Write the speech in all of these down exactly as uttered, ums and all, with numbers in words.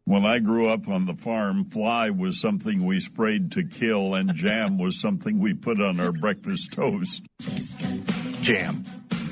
When I grew up on the farm, fly was something we sprayed to kill, and jam was something we put on our breakfast toast. Jam.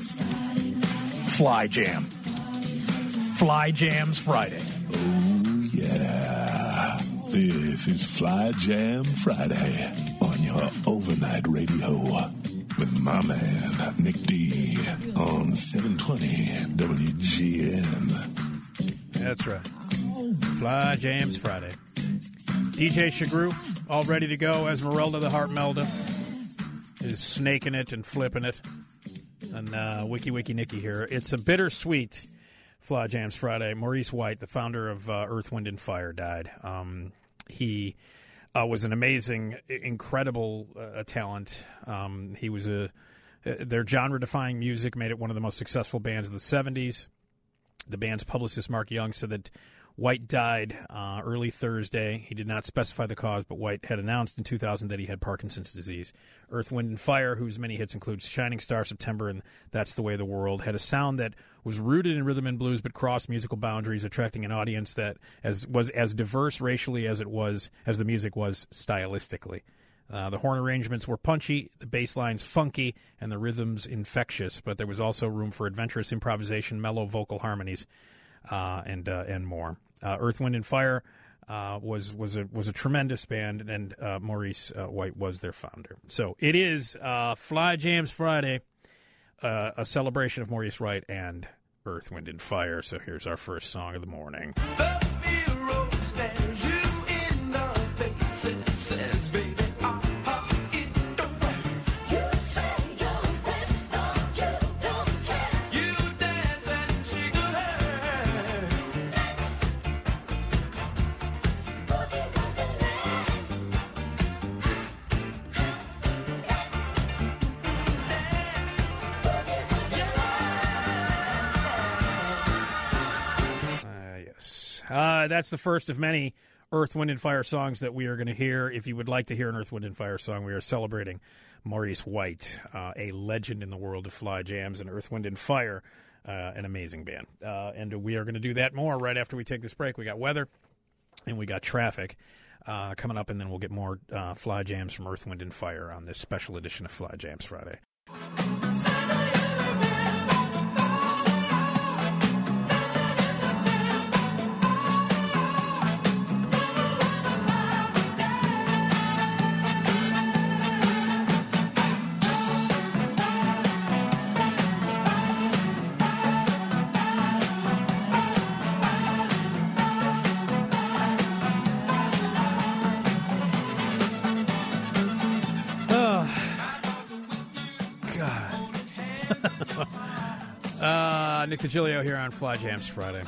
Fly jam. Fly Jams Friday. Oh, yeah. This is Fly Jam Friday on your overnight radio with my man, Nick D, on seven twenty W G N. That's right. Fly Jams Friday. D J Shagru, all ready to go. Esmeralda the Heart Melda is snaking it and flipping it. And uh, Wiki Wiki Nicky here. It's a bittersweet Fly Jams Friday. Maurice White, the founder of uh, Earth, Wind, and Fire, died. Um, he uh, was an amazing, incredible uh, talent. Um, he was a their genre-defying music made it one of the most successful bands of the seventies. The band's publicist, Mark Young, said that White died uh, early Thursday. He did not specify the cause, but White had announced in two thousand that he had Parkinson's disease. Earth, Wind, and Fire, whose many hits include Shining Star, September, and That's the Way of the World, had a sound that was rooted in rhythm and blues but crossed musical boundaries, attracting an audience that as was as diverse racially as it was, as the music was stylistically. Uh, the horn arrangements were punchy, the bass lines funky, and the rhythms infectious, but there was also room for adventurous improvisation, mellow vocal harmonies, uh, and uh, and more. Uh, Earth, Wind, and Fire uh, was was a was a tremendous band, and uh, Maurice uh, White was their founder. So it is uh, Fly Jams Friday, uh, a celebration of Maurice White and Earth, Wind, and Fire. So here's our first song of the morning. The mirror stares you in the face and says, baby, Uh, that's the first of many Earth, Wind, and Fire songs that we are going to hear. If you would like to hear an Earth, Wind, and Fire song, we are celebrating Maurice White, uh, a legend in the world of Fly Jams, and Earth, Wind, and Fire, uh, an amazing band. Uh, and we are going to do that more right after we take this break. We got weather and we got traffic uh, coming up, and then we'll get more uh, Fly Jams from Earth, Wind, and Fire on this special edition of Fly Jams Friday. uh, Nick DiGilio here on Fly Jams Friday.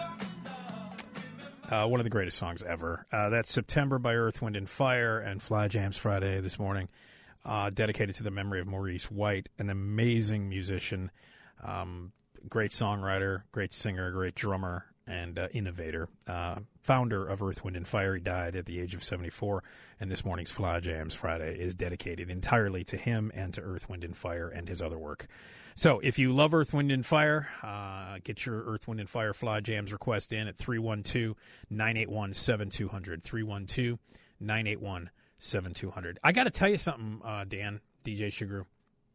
Uh, one of the greatest songs ever. Uh, that's September by Earth, Wind, and Fire, and Fly Jams Friday this morning, uh, dedicated to the memory of Maurice White, an amazing musician, um, great songwriter, great singer, great drummer, and uh, innovator. Uh, founder of Earth, Wind, and Fire. He died at the age of seventy-four, and this morning's Fly Jams Friday is dedicated entirely to him and to Earth, Wind, and Fire and his other work. So if you love Earth, Wind, and Fire, uh, get your Earth, Wind, and Fire Fly Jams request in at three one two, nine eight one, seven two zero zero, three one two, nine eight one, seven two zero zero. I got to tell you something, uh, Dan, D J Shagru.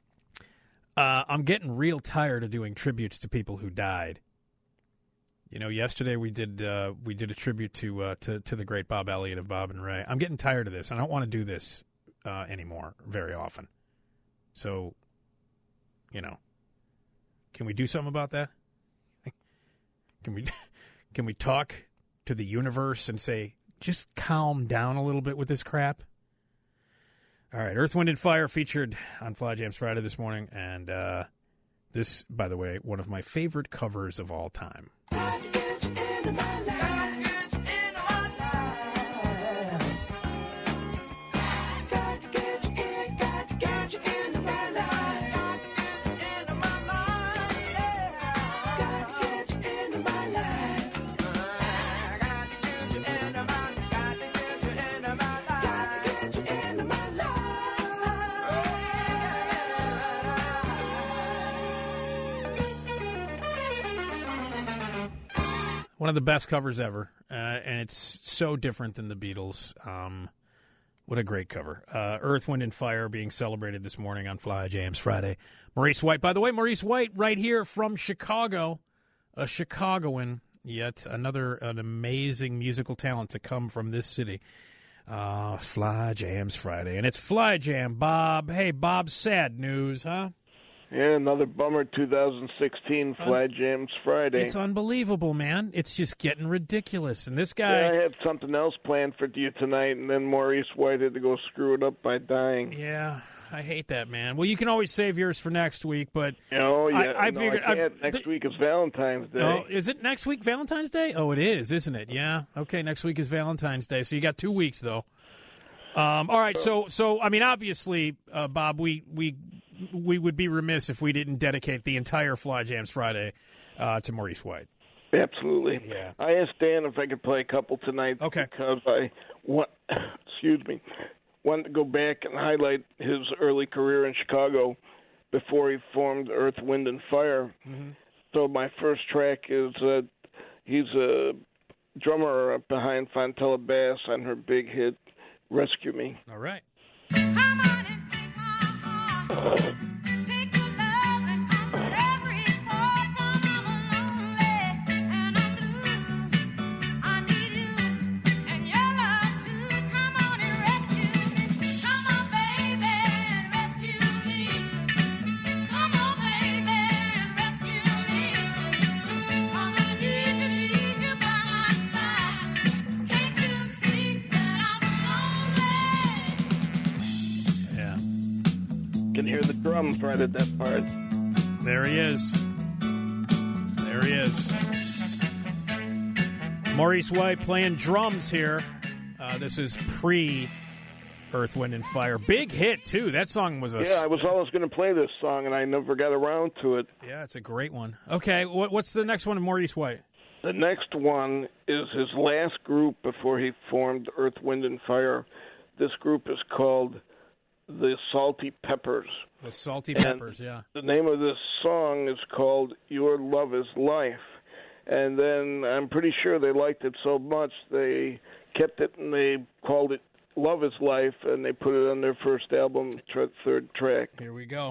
Uh, I'm getting real tired of doing tributes to people who died. You know, yesterday we did uh, we did a tribute to, uh, to to the great Bob Elliott of Bob and Ray. I'm getting tired of this. I don't want to do this uh, anymore very often. So, you know, can we do something about that? Can we can we talk to the universe and say, just calm down a little bit with this crap? All right, Earth, Wind, and Fire featured on Fly Jams Friday this morning, and uh, this, by the way, one of my favorite covers of all time. One One of the best covers ever, uh, and it's so different than the Beatles. Um, what a great cover. Uh, Earth, Wind, and Fire being celebrated this morning on Fly Jams Friday. Maurice White, by the way, Maurice White right here from Chicago, a Chicagoan, yet another an amazing musical talent to come from this city. Uh, Fly Jams Friday, and it's Fly Jam, Bob. Hey, Bob, sad news, huh? Yeah, another bummer. two thousand sixteen Fly Jams Friday. It's unbelievable, man. It's just getting ridiculous. And this guy... Yeah, I had something else planned for you tonight, and then Maurice White had to go screw it up by dying. Yeah, I hate that, man. Well, you can always save yours for next week, but... Oh, yeah. I, I no, figured... I can't. I've- Next th- week is Valentine's Day. Oh, is it next week Valentine's Day? Oh, it is, isn't it? Yeah. Okay, next week is Valentine's Day. So you got two weeks, though. Um, all right, so, so I mean, obviously, uh, Bob, we... we we would be remiss if we didn't dedicate the entire Fly Jams Friday uh, to Maurice White. Absolutely. Yeah. I asked Dan if I could play a couple tonight Okay. because I want, excuse me, wanted to go back and highlight his early career in Chicago before he formed Earth, Wind, and Fire. Mm-hmm. So my first track is uh, he's a drummer behind Fontella Bass on her big hit Rescue Me. All right. Take your love and comfort every part when I'm lonely and I'm blue. I need you and your love too. Come on and rescue me. Come on, baby, and rescue me. Come on, baby, and rescue me. 'Cause I need you, need you by my side. Can't you see that I'm lonely? Yeah. You can hear the drums right at that part. There he is. There he is. Maurice White playing drums here. Uh, this is pre Earth, Wind, and Fire. Big hit, too. That song was a... Yeah, I was always going to play this song, and I never got around to it. Yeah, it's a great one. Okay, what, what's the next one of Maurice White? The next one is his last group before he formed Earth, Wind, and Fire. This group is called the Salty Peppers. The Salty And Peppers, yeah. The name of this song is called Your Love is Life. And then I'm pretty sure they liked it so much they kept it and they called it Love is Life, and they put it on their first album, tra- third track. Here we go.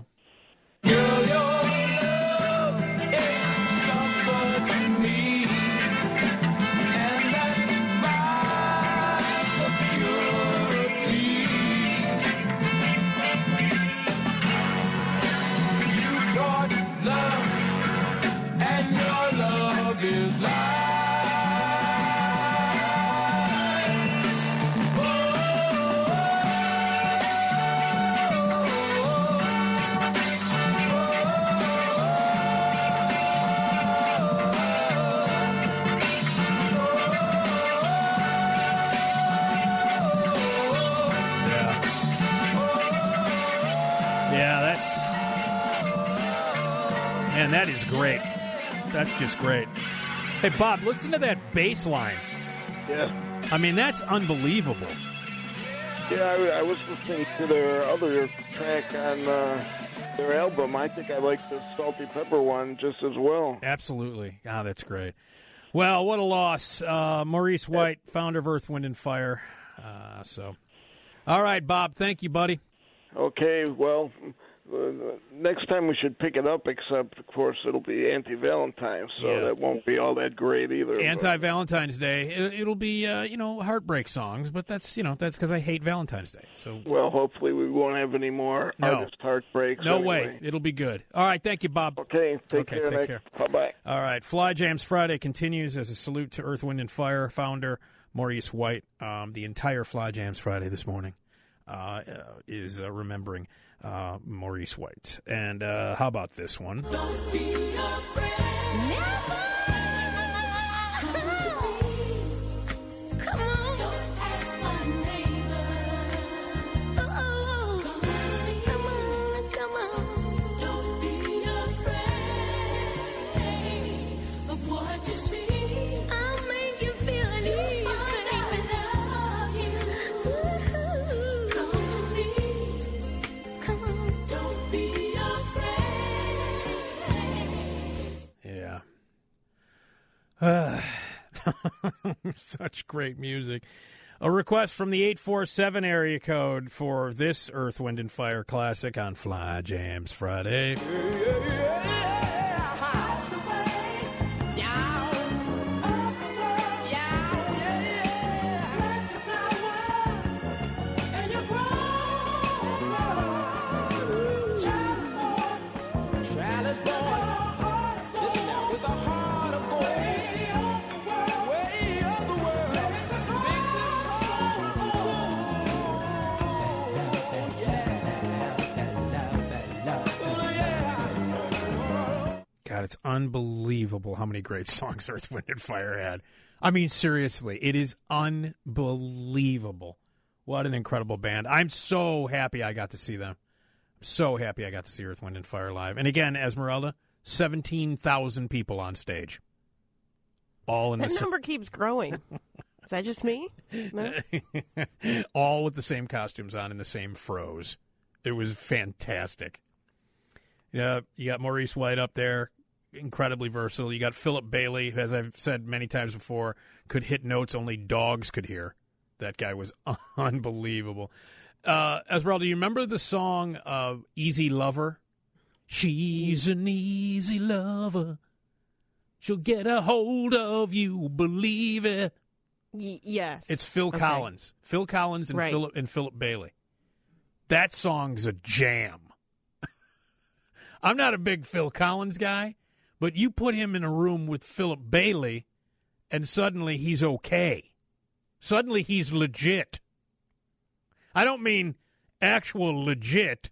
Yeah, that's... Man, that is great. That's just great. Hey, Bob, listen to that bass line. Yeah. I mean, that's unbelievable. Yeah, I, I was listening to their other track on uh, their album. I think I like the Salty Pepper one just as well. Absolutely. Ah, that's great. Well, what a loss. Uh, Maurice White, founder of Earth, Wind, and Fire. Uh, so, all right, Bob, thank you, buddy. Okay, well, uh, next time we should pick it up, except, of course, it'll be anti-Valentine's, so Yeah. that won't be all that great either. Anti-Valentine's Day. It, it'll be, uh, you know, heartbreak songs, but that's, you know, that's because I hate Valentine's Day. So, But, well, hopefully we won't have any more No. artist heartbreaks. no anyway. way. It'll be good. All right, thank you, Bob. Okay, take Okay, care. take Nick. care. Bye-bye. All right, Fly Jams Friday continues as a salute to Earth, Wind, and Fire founder Maurice White. Um, the entire Fly Jams Friday this morning uh, uh, is uh, remembering uh, Maurice White. And uh, how about this one? Don't be afraid. Never. Come on. Don't ask my neighbor. Oh, come on, come on. Don't be afraid of what you see. I'll make you feel at ease, baby. I love you. Come to me. Come on. Don't be afraid. Yeah. Such great music. A request from the eight four seven area code for this Earth, Wind, and Fire classic on Fly Jams Friday. God, it's unbelievable how many great songs Earth, Wind, and Fire had. I mean, seriously, it is unbelievable. What an incredible band. I'm so happy I got to see them. I'm so happy I got to see Earth, Wind, and Fire live. And again, Esmeralda, seventeen thousand people on stage. All in That the sa- number keeps growing. Is that just me? No? all with the same costumes on and the same froze. It was fantastic. Yeah, you got Maurice White up there, incredibly versatile. You got Philip Bailey, who, as I've said many times before, could hit notes only dogs could hear. That guy was unbelievable. Uh, Esmeralda, do you remember the song uh, Easy Lover? She's an easy lover. She'll get a hold of you, believe it. Y- yes. It's Phil Okay. Collins. Phil Collins and Right. Philip and Philip Bailey. That song's a jam. I'm not a big Phil Collins guy, but you put him in a room with Philip Bailey, and suddenly he's okay. Suddenly he's legit. I don't mean actual legit.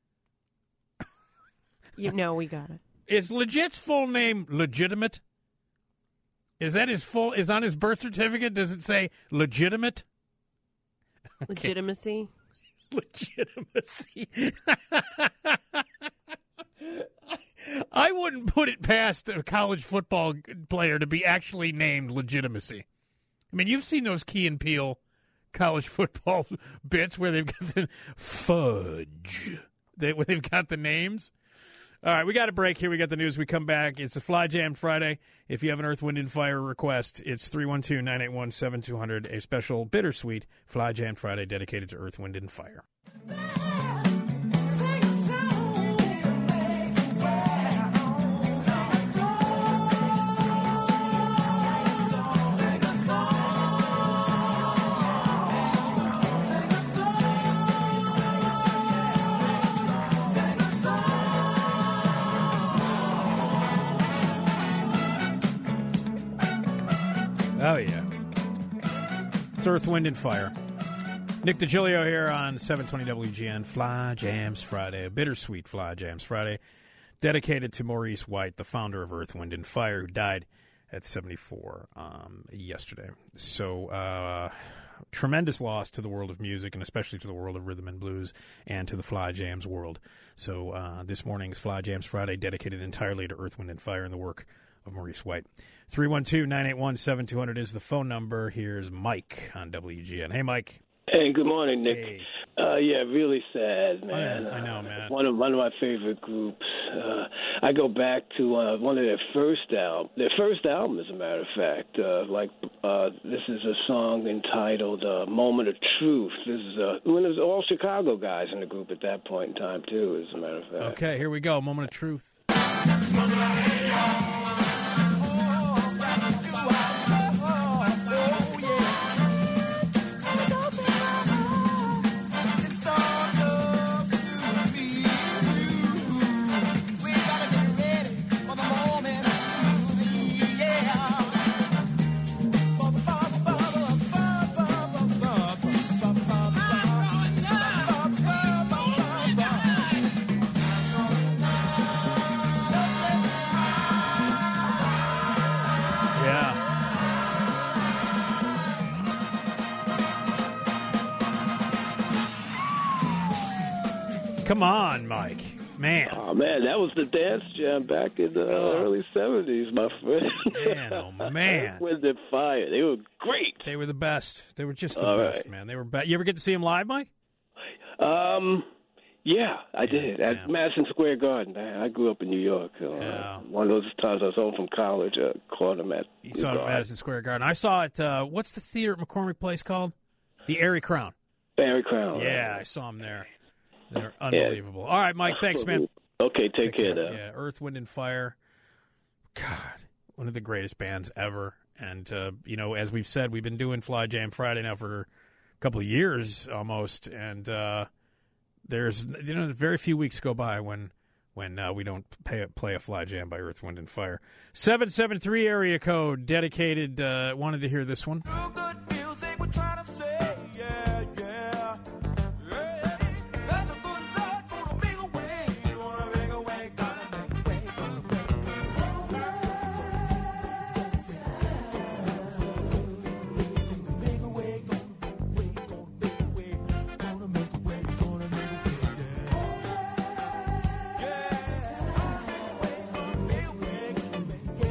You know, we got it. Is legit's full name legitimate? Is that his full? Is on his birth certificate? Does it say legitimate? Legitimacy. Legitimacy. I wouldn't put it past a college football player to be actually named Legitimacy. I mean, you've seen those Key and Peele college football bits where they've got the fudge, they, where they've got the names. All right, we got a break here. We got the news. We come back. It's a Fly Jam Friday. If you have an Earth, Wind, and Fire request, it's three one two, nine eight one, seven two zero zero, a special bittersweet Fly Jam Friday dedicated to Earth, Wind, and Fire. Oh, yeah. It's Earth, Wind, and Fire. Nick DiGilio here on seven twenty W G N, Fly Jams Friday, a bittersweet Fly Jams Friday, dedicated to Maurice White, the founder of Earth, Wind, and Fire, who died at seventy-four um, yesterday. So, uh, tremendous loss to the world of music, and especially to the world of rhythm and blues, and to the Fly Jams world. So, uh, this morning's Fly Jams Friday dedicated entirely to Earth, Wind, and Fire and the work of Maurice White. three one two, nine eight one, seven two zero zero is the phone number. Here's Mike on W G N. Hey, Mike. Hey, good morning, Nick. Hey. Uh, yeah, really sad, man. I know, man. Uh, one of one of my favorite groups. Uh, I go back to uh, one of their first album. Their first album, as a matter of fact. Uh, like uh, this is a song entitled uh, "Moment of Truth." This is uh, when there's all Chicago guys in the group at that point in time too. As a matter of fact. Okay, here we go. Moment of truth. Come on, Mike. Man. Oh, man, that was the dance jam back in the Oh. early seventies, my friend. Man, oh, man. Wind and Fire. They were great. They were the best. They were just the All best, right. man. They were. Be- you ever get to see them live, Mike? Um, Yeah, I did. At Yeah. Madison Square Garden. Man, I grew up in New York. So, Yeah. uh, one of those times I was home from college, uh, caught him at You the saw it at Garden. Madison Square Garden. I saw it. Uh, what's the theater at McCormick Place called? The Airy Crown. Barry Crown. Yeah, I saw him there. They're unbelievable. All right, Mike. Thanks, man. Okay, take, care, now. Yeah, Earth, Wind, and Fire. God, one of the greatest bands ever. And, uh, you know, as we've said, we've been doing Fly Jam Friday now for a couple of years almost. And uh, there's, you know, very few weeks go by when when uh, we don't pay, play a Fly Jam by Earth, Wind, and Fire. seven seven three area code, dedicated, uh, wanted to hear this one. Good music we're trying to say, yeah, yeah. Hey, that's a good Lord, gonna make a way, gonna make a way, gonna make a way, gonna make a way. Make a way, gonna make a way, gonna make a way, gonna make a way, yeah. Gonna make a way, gonna make a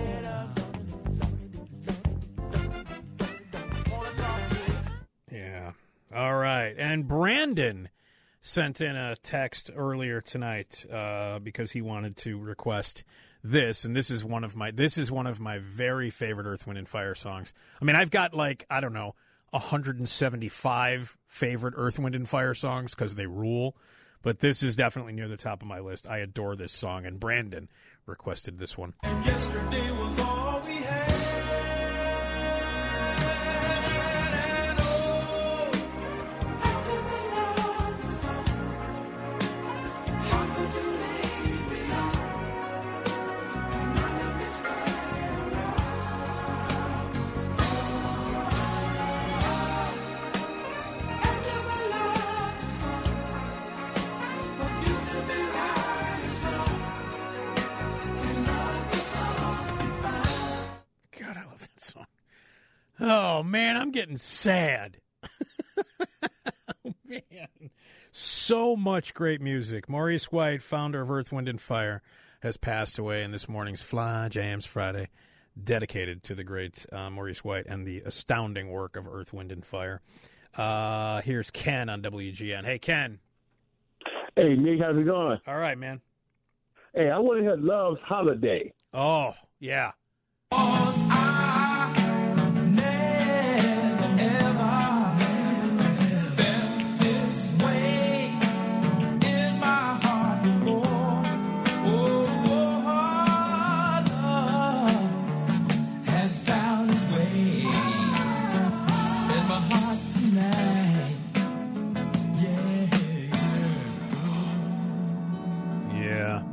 way, Yeah. All right. And Brandon sent in a text earlier tonight uh, because he wanted to request this, and this is one of my this is one of my very favorite Earth, Wind, and Fire songs. I mean, I've got like I don't know one hundred seventy-five favorite Earth, Wind, and Fire songs because they rule, but this is definitely near the top of my list. I adore this song, and Brandon requested this one. And yesterday was all we had. And oh, how could we love this long? How could you leave me on? And I let me stay around. After the love is gone, what used to be right is wrong. Can love be lost be found? God, I love that song. Oh, man, I'm getting sad. Oh, man. So much great music. Maurice White, founder of Earth, Wind, and Fire, has passed away in this morning's Fly Jams Friday, dedicated to the great uh, Maurice White and the astounding work of Earth, Wind, and Fire. Uh, here's Ken on W G N. Hey, Ken. Hey, Nick, how's it going? All right, man. Hey, I want to hear Love's Holiday. Oh, yeah. Yeah.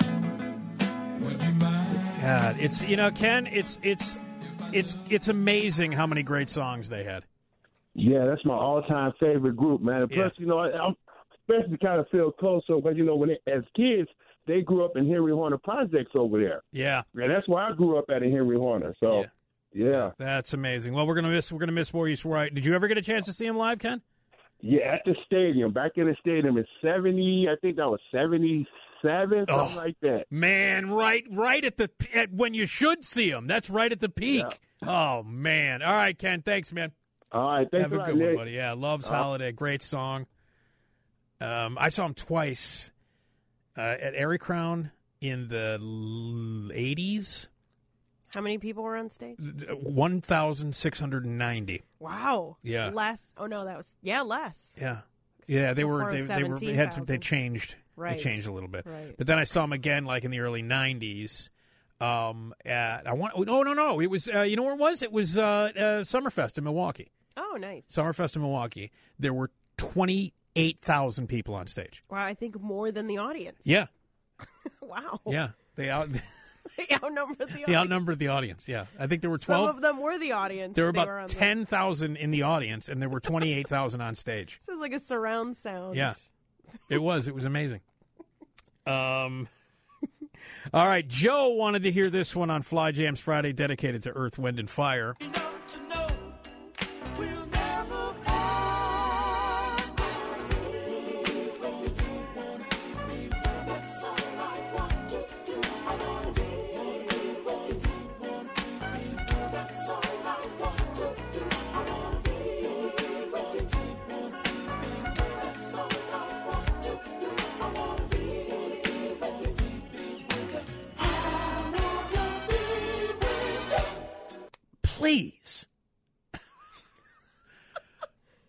God, it's you know, Ken, it's it's it's it's amazing how many great songs they had. Yeah, that's my all-time favorite group, man. And plus, you know, I, I'm especially kind of feel closer because, you know, when they, as kids, they grew up in Henry Horner Projects over there. Yeah. And that's where I grew up at in Henry Horner. So, yeah. yeah. That's amazing. Well, we're gonna miss we're gonna miss Maurice White. Did you ever get a chance to see him live, Ken? Yeah, at the stadium, back in the stadium in seventy, I think that was seventy-seven, something Oh, like that. Man, right right at the at when you should see him. That's right at the peak. Oh man. All right, Ken, thanks, man. All right, thanks Have a a lot, good one, Nick. buddy. Yeah, Love's Uh, Holiday, great song. Um, I saw him twice uh, at Airy Crown in the l- eighties. How many people were on stage? one thousand six hundred ninety. Wow. Yeah. Less. Oh no, that was yeah, less. Yeah, yeah, they were Before they, they were they had some, they seventeen thousand. changed Right. they changed a little bit. Right. But then I saw them again, like in the early nineties. Um, at I want no no no it was uh, you know where it was it was uh, uh, Summerfest in Milwaukee. Oh, nice. Summerfest in Milwaukee. There were twenty eight thousand people on stage. Wow, I think more than the audience. Yeah, Wow. yeah, they out They outnumbered the audience. they outnumbered the audience. Yeah, I think there were Some twelve. of them were the audience. There were They about on the- ten thousand in the audience, and there were twenty eight thousand on stage. This is like a surround sound. Yeah, it was. It was amazing. Um, all right, Joe wanted to hear this one on Fly Jams Friday, dedicated to Earth, Wind, and Fire.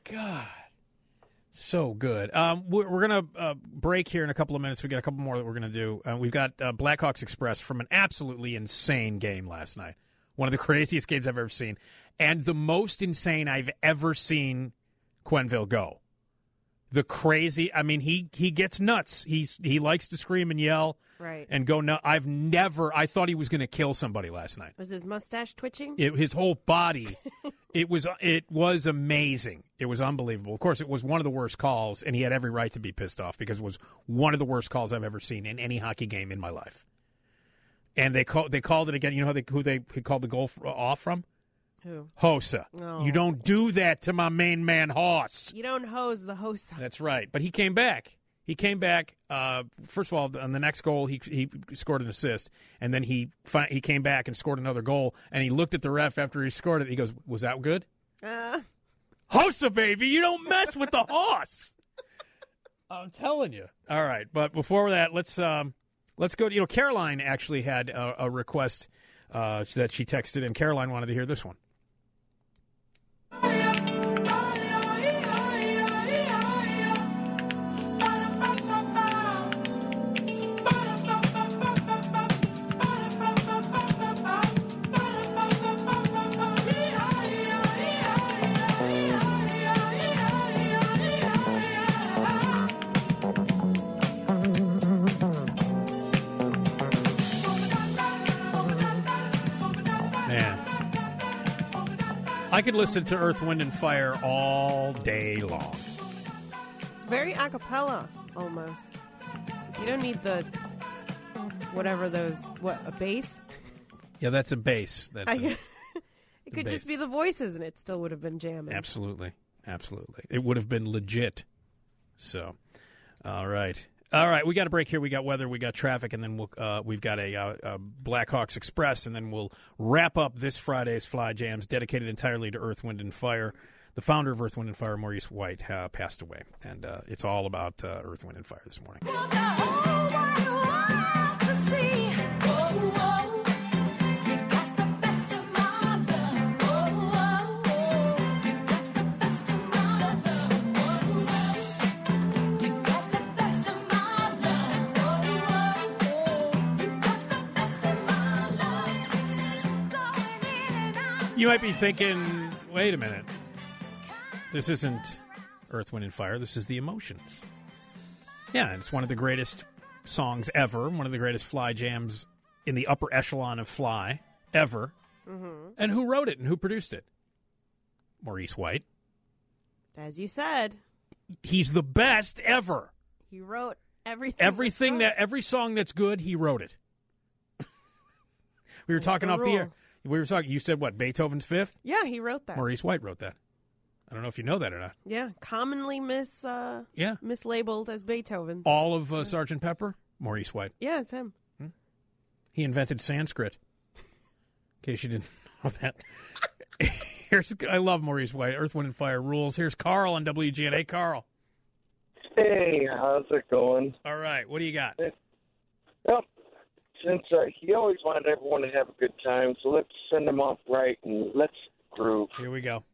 God. So good. Um, we're we're going to uh, break here in a couple of minutes. We got a couple more that we're going to do. Uh, we've got uh, Blackhawks Express from an absolutely insane game last night. One of the craziest games I've ever seen. And the most insane I've ever seen Quenneville go. The crazy, I mean, he, he gets nuts. He's, he likes to scream and yell Right. and go nuts. I've never, I thought he was going to kill somebody last night. Was his mustache twitching? It, his whole body, it was it was amazing. It was unbelievable. Of course, it was one of the worst calls, and he had every right to be pissed off because it was one of the worst calls I've ever seen in any hockey game in my life. And they call, they called it again. You know how they, who they who called the goal f- off from? Who? Hossa. Oh. You don't do that to my main man, Hoss. You don't hose the host. That's right. But he came back. He came back. Uh, first of all, on the next goal, he he scored an assist, and then he fi- he came back and scored another goal. And he looked at the ref after he scored it. He goes, "Was that good?" Uh, Hossa, baby, you don't mess with the horse. I'm telling you. All right, but before that, let's um, let's go. To, you know, Caroline actually had a, a request uh, that she texted, and Caroline wanted to hear this one. Man, I could listen to Earth, Wind, and Fire all day long. it's very a cappella, almost. You don't need the, whatever those, what, a bass? Yeah, that's a bass. That's I, a, it could bass. just be the voices, and it still would have been jamming. Absolutely. Absolutely. It would have been legit. So, all right. All right, we got a break here. We got weather, we got traffic, and then we'll, uh, we've got a, uh, a Blackhawks Express, and then we'll wrap up this Friday's Fly Jams, dedicated entirely to Earth, Wind, and Fire. The founder of Earth, Wind, and Fire, Maurice White, uh, passed away, and uh, it's all about uh, Earth, Wind, and Fire this morning. You might be thinking, wait a minute. This isn't Earth, Wind, and Fire. This is The Emotions. Yeah, and it's one of the greatest songs ever, one of the greatest Fly Jams in the upper echelon of Fly ever. Mm-hmm. And who wrote it and who produced it? Maurice White. As you said, He's the best ever. he wrote everything. Everything that's that, every song that's good, he wrote it. We were That's talking the off the air. rule. We were talking, you said what, Beethoven's Fifth? Yeah, he wrote that. Maurice White wrote that. I don't know if you know that or not. Yeah, commonly mis uh, Yeah. mislabeled as Beethoven. All of uh, Sergeant Pepper, Maurice White. Yeah, it's him. He invented Sanskrit. In case you didn't know that. Here's, I love Maurice White. Earth, Wind, and Fire rules. Here's Carl on W G N. Hey, Carl. Hey, how's it going? All right, what do you got? Well, since uh, he always wanted everyone to have a good time, so let's send them off right and let's groove. Here we go.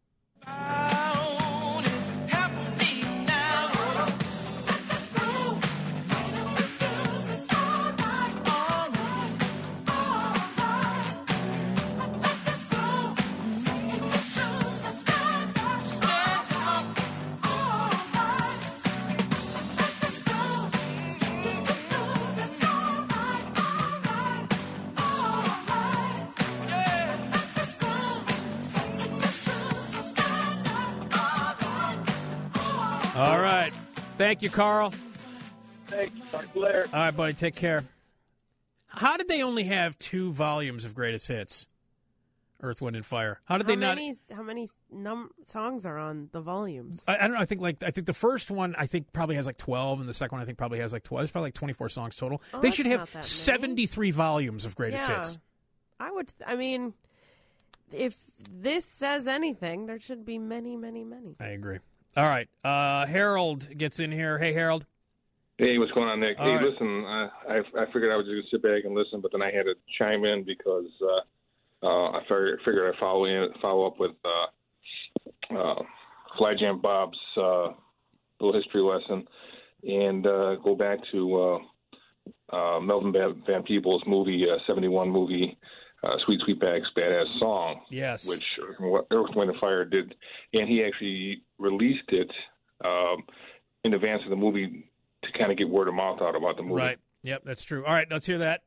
All right. Thank you, Carl. Thanks. Talk to you later. All right, buddy. Take care. How did they only have two volumes of greatest hits? Earth, Wind, and Fire. How did how they not? many, How many num- songs are on the volumes? I, I don't know. I think like I think the first one I think probably has like twelve, and the second one I think probably has like twelve. There's probably like twenty-four songs total. Oh, they that's should not have that many. seventy-three volumes of greatest yeah, hits. I would. I mean, if this says anything, there should be many, many, many. I agree. All right. Uh, Harold gets in here. Hey, Harold. Hey, what's going on, Nick? All hey, right. listen, uh, I I figured I was just gonna sit back and listen, but then I had to chime in because uh, uh, I figured, figured I'd follow in, follow up with uh, uh, Fly Jam Bob's uh, little history lesson and uh, go back to uh, uh, Melvin Van, Van Peebles' movie, uh, seventy-one movie, uh, Sweet Sweetback's Badass Song. Yes. Which Earth, Wind and Fire did. And he actually released it um, in advance of the movie to kind of get word of mouth out about the movie. Right. Yep, that's true. All right, let's hear that.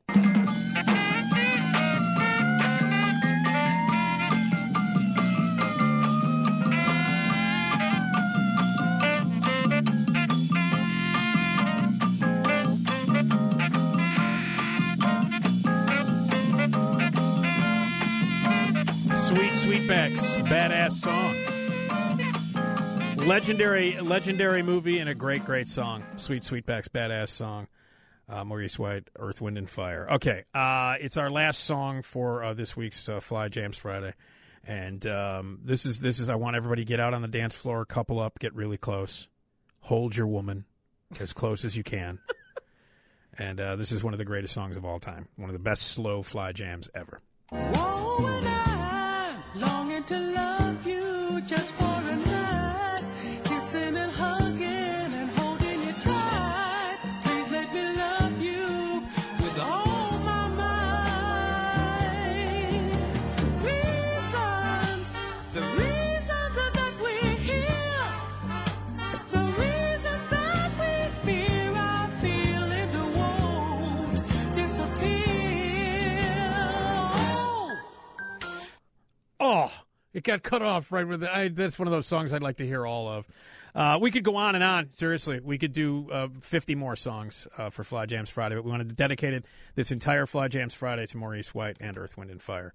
Sweet Sweetback's Badass Song. Legendary, legendary movie and a great, great song. Sweet Sweetback's Badass Song. Uh, Maurice White, Earth, Wind, and Fire. Okay, uh, it's our last song for uh, this week's uh, Fly Jams Friday, and um, this is this is. I want everybody to get out on the dance floor, couple up, get really close, hold your woman as close as you can, and uh, this is one of the greatest songs of all time. One of the best slow fly jams ever. Oh, and I longing to love you just for a night, kissing and hugging and holding you tight. Please let me love you with all my might. Reasons, the reasons that we're here, the reasons that we fear our feelings won't disappear. Oh, it got cut off right with the. I, that's one of those songs I'd like to hear all of. Uh, we could go on and on. Seriously, we could do uh, fifty more songs uh, for Fly Jams Friday, but we wanted to dedicate it, this entire Fly Jams Friday to Maurice White and Earth, Wind, and Fire.